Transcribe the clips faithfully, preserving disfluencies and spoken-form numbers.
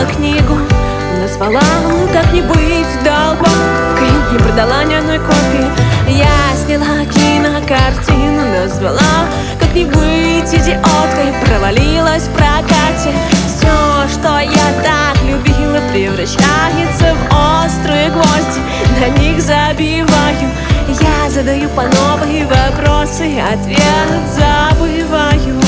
книгу, назвала «Как не быть долбанкой». Не продала ни одной копии. Я сняла кинокартину, назвала «Как не быть идиоткой». Провалилась в прокате. Все, что я так любила, превращается в острые гвозди. На них забиваю. Я задаю по новой вопросы, ответ забываю.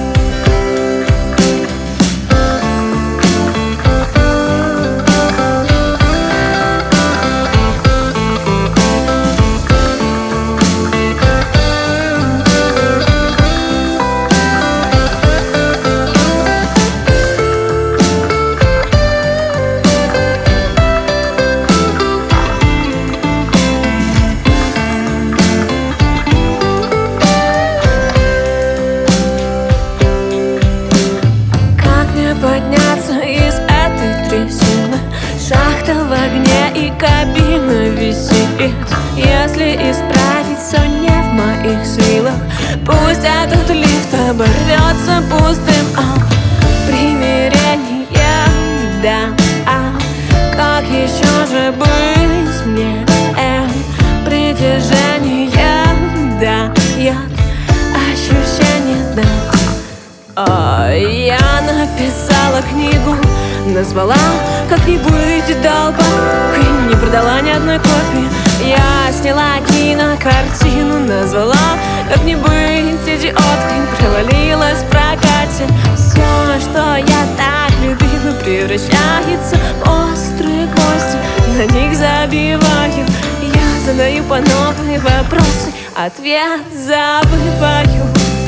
Подняться из этой трясины? Шахта в огне и кабина висит. Если исправить все не в моих силах, пусть этот лифт оборвется пустым. А, примирение, да, а как еще же быть мне? Э, притяжение, да, яд, ощущение, да. А, я написала книгу, назвала «Как не быть долбанкой». Не продала ни одной копии. Я сняла кинокартину, назвала «Как не быть идиоткой». Провалилась в прокате. Все, что я так любила, превращается в острые гвозди. На них забиваю. Я задаю по новой вопросы, ответ забываю.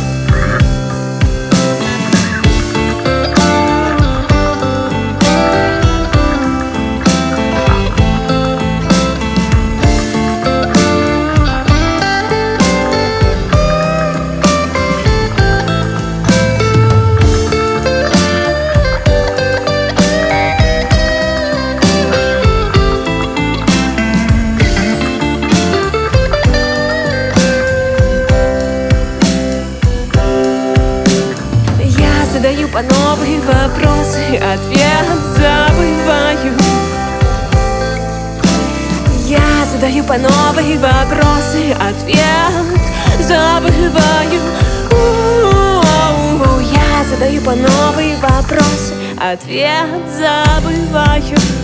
Задаю по новые вопросы, ответ забываю. Я задаю по новые вопросы, ответ забываю. У-у-у-у. Я задаю по новые вопросы, ответ забываю.